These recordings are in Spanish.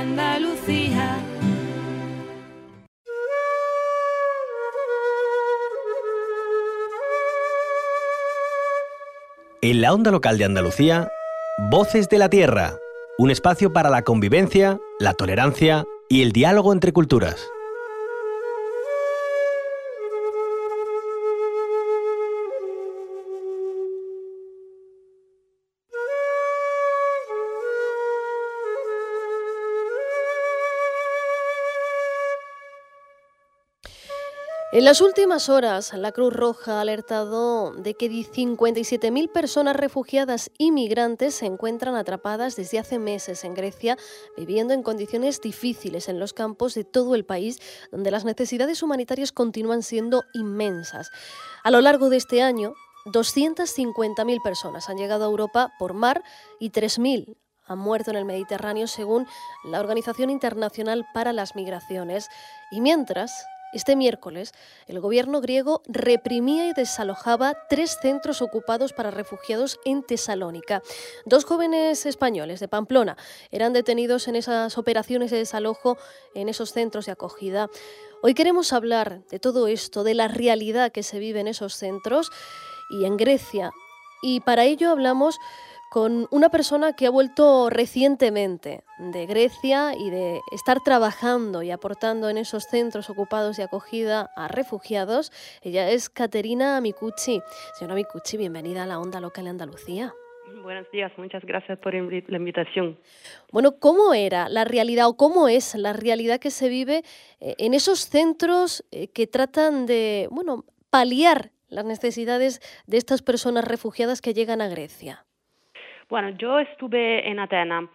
Andalucía. En la onda local de Andalucía, Voces de la Tierra, un espacio para la convivencia, la tolerancia y el diálogo entre culturas. En las últimas horas, la Cruz Roja ha alertado de que 57.000 personas refugiadas y migrantes se encuentran atrapadas desde hace meses en Grecia, viviendo en condiciones difíciles en los campos de todo el país, donde las necesidades humanitarias continúan siendo inmensas. A lo largo de este año, 250.000 personas han llegado a Europa por mar y 3.000 han muerto en el Mediterráneo, según la Organización Internacional para las Migraciones. Y mientras, este miércoles, el gobierno griego reprimía y desalojaba 3 centros ocupados para refugiados en Tesalónica. 2 jóvenes españoles de Pamplona eran detenidos en esas operaciones de desalojo en esos centros de acogida. Hoy queremos hablar de todo esto, de la realidad que se vive en esos centros y en Grecia. Y para ello hablamos con una persona que ha vuelto recientemente de Grecia y de estar trabajando y aportando en esos centros ocupados de acogida a refugiados. Ella es Caterina Micucci. Señora Micucci, bienvenida a la Onda Local de Andalucía. Buenos días, muchas gracias por la invitación. Bueno, ¿cómo era la realidad o cómo es la realidad que se vive en esos centros que tratan de, paliar las necesidades de estas personas refugiadas que llegan a Grecia? Bueno, yo estuve en Atenas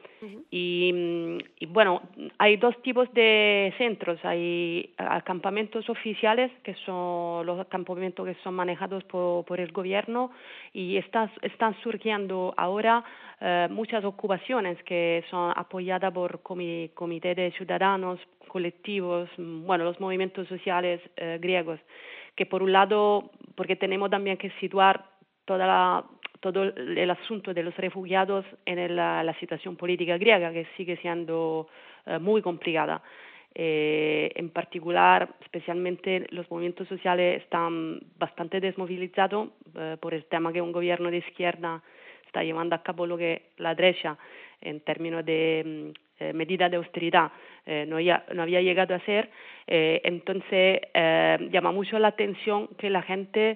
y bueno, hay 2 tipos de centros. Hay campamentos oficiales, que son los campamentos que son manejados por el gobierno, y están surgiendo ahora muchas ocupaciones que son apoyadas por comités de ciudadanos, colectivos, los movimientos sociales griegos, que por un lado, porque tenemos también que situar todo el asunto de los refugiados en la situación política griega, que sigue siendo muy complicada. En particular, especialmente los movimientos sociales están bastante desmovilizados por el tema que un gobierno de izquierda está llevando a cabo lo que la derecha, en términos de medidas de austeridad, no había llegado a hacer. Entonces llama mucho la atención que la gente,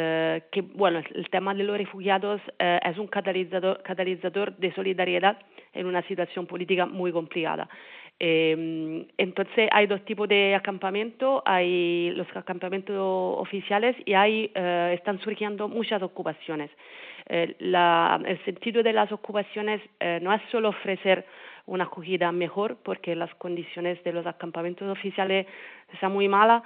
el tema de los refugiados es un catalizador de solidaridad en una situación política muy complicada. Entonces hay 2 tipos de acampamentos. Hay los acampamentos oficiales y están surgiendo muchas ocupaciones. El sentido de las ocupaciones no es solo ofrecer una acogida mejor, porque las condiciones de los acampamentos oficiales están muy malas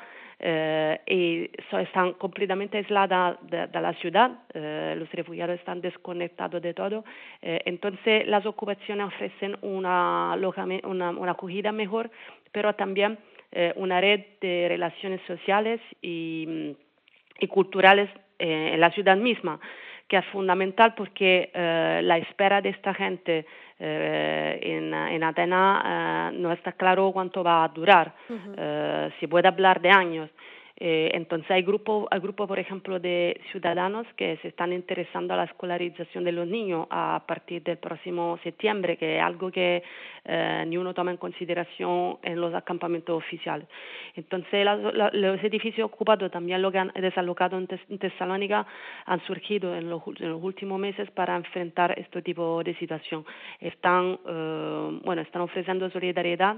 y están completamente aisladas de la ciudad. Los refugiados están desconectados de todo. Entonces las ocupaciones ofrecen una acogida mejor, pero también una red de relaciones sociales y culturales en la ciudad misma, que es fundamental porque la espera de esta gente en Atenas no está claro cuánto va a durar. Se puede hablar de años. Entonces hay grupos, por ejemplo, de ciudadanos que se están interesando a la escolarización de los niños a partir del próximo septiembre, que es algo que ni uno toma en consideración en los acampamentos oficiales. Entonces los edificios ocupados, también lo que han desalojado en Tesalónica, han surgido en los últimos meses para enfrentar este tipo de situación. Están ofreciendo solidaridad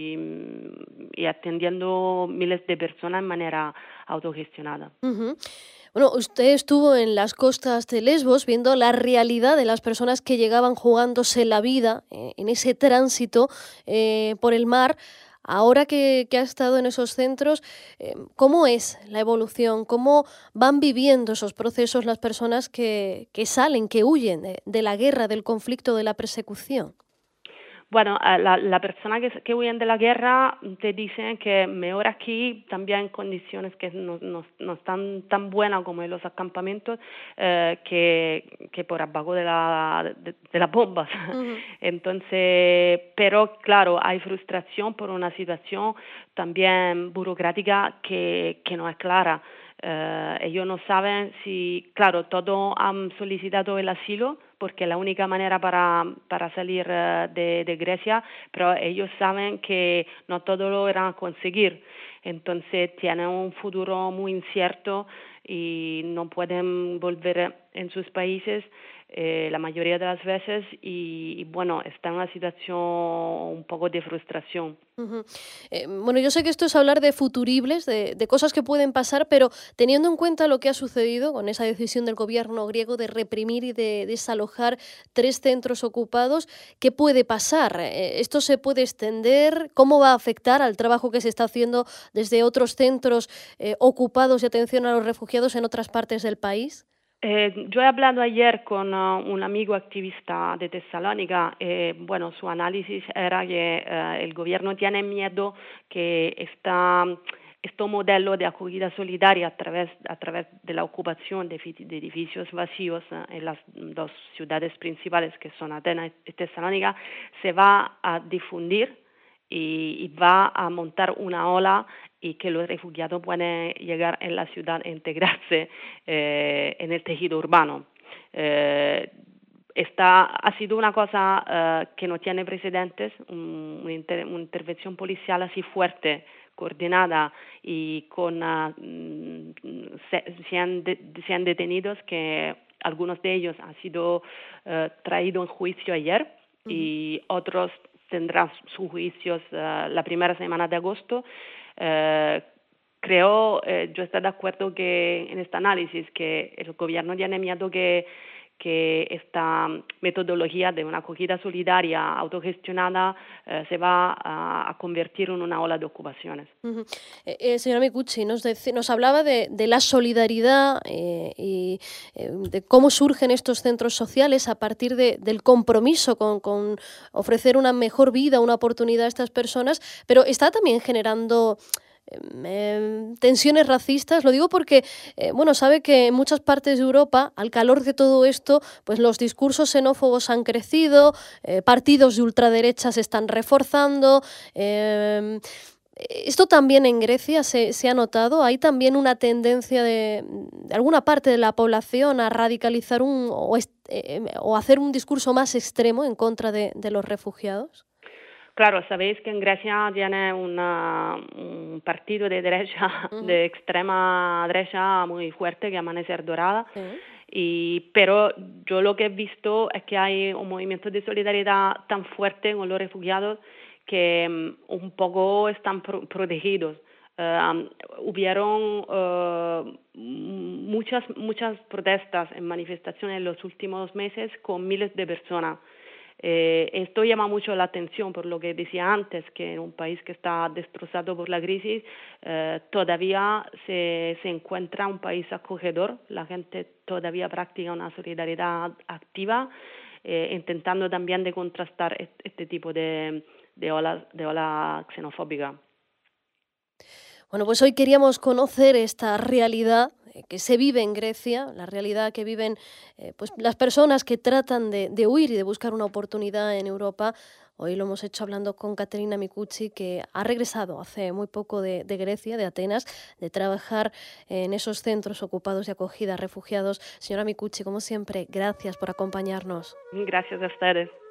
y atendiendo miles de personas de manera autogestionada. Bueno, usted estuvo en las costas de Lesbos viendo la realidad de las personas que llegaban jugándose la vida en ese tránsito por el mar. Ahora que ha estado en esos centros, ¿cómo es la evolución? ¿Cómo van viviendo esos procesos las personas que salen, que huyen de la guerra, del conflicto, de la persecución? Bueno, la persona que huyen de la guerra te dicen que mejor aquí, también en condiciones que no están tan buenas como en los acampamentos, que por abajo de las bombas. Ujú. Entonces, pero claro, hay frustración por una situación también burocrática que no es clara. Ellos no saben si, claro, todos han solicitado el asilo porque es la única manera para salir de Grecia, pero ellos saben que no todo lo van a conseguir. Entonces tienen un futuro muy incierto y no pueden volver en sus países la mayoría de las veces y bueno, está en una situación un poco de frustración. Ujú. Bueno, yo sé que esto es hablar de futuribles, de cosas que pueden pasar, pero teniendo en cuenta lo que ha sucedido con esa decisión del gobierno griego de reprimir y de desalojar 3 centros ocupados, ¿qué puede pasar? ¿Esto se puede extender? ¿Cómo va a afectar al trabajo que se está haciendo desde otros centros ocupados de atención a los refugiados en otras partes del país? Yo he hablado ayer con un amigo activista de Tesalónica. Bueno, su análisis era que el gobierno tiene miedo que este modelo de acogida solidaria a través de la ocupación de edificios vacíos en las dos ciudades principales que son Atenas y Tesalónica se va a difundir y va a montar una ola y que los refugiados pueden llegar en la ciudad e integrarse en el tejido urbano. Ha sido una cosa que no tiene precedentes, una intervención policial así fuerte, coordinada y con 100 detenidos, que algunos de ellos han sido traídos en juicio ayer y otros tendrán sus juicios la primera semana de agosto. Yo estoy de acuerdo que en este análisis que el gobierno tiene miedo que esta metodología de una acogida solidaria autogestionada se va a convertir en una ola de ocupaciones. Ujú. Señora Micucci, nos hablaba de la solidaridad y de cómo surgen estos centros sociales a partir del compromiso con ofrecer una mejor vida, una oportunidad a estas personas, pero está también generando tensiones racistas. Lo digo porque, bueno, sabe que en muchas partes de Europa, al calor de todo esto, pues los discursos xenófobos han crecido, partidos de ultraderecha se están reforzando. Esto también en Grecia se ha notado. Hay también una tendencia de alguna parte de la población a radicalizar o hacer un discurso más extremo en contra de los refugiados. Claro, sabéis que en Grecia tiene un partido de derecha, de extrema derecha muy fuerte, que Amanecer Dorada, pero yo lo que he visto es que hay un movimiento de solidaridad tan fuerte con los refugiados que un poco están protegidos. Hubieron muchas protestas en manifestaciones en los últimos meses con miles de personas. Esto llama mucho la atención por lo que decía antes, que en un país que está destrozado por la crisis todavía se encuentra un país acogedor. La gente todavía practica una solidaridad activa, intentando también de contrastar este tipo de ola xenofóbica. Bueno, pues hoy queríamos conocer esta realidad que se vive en Grecia, la realidad que viven pues las personas que tratan de huir y de buscar una oportunidad en Europa. Hoy lo hemos hecho hablando con Caterina Micucci, que ha regresado hace muy poco de Grecia, de Atenas, de trabajar en esos centros ocupados de acogida a refugiados. Señora Micucci, como siempre, gracias por acompañarnos. Gracias a ustedes.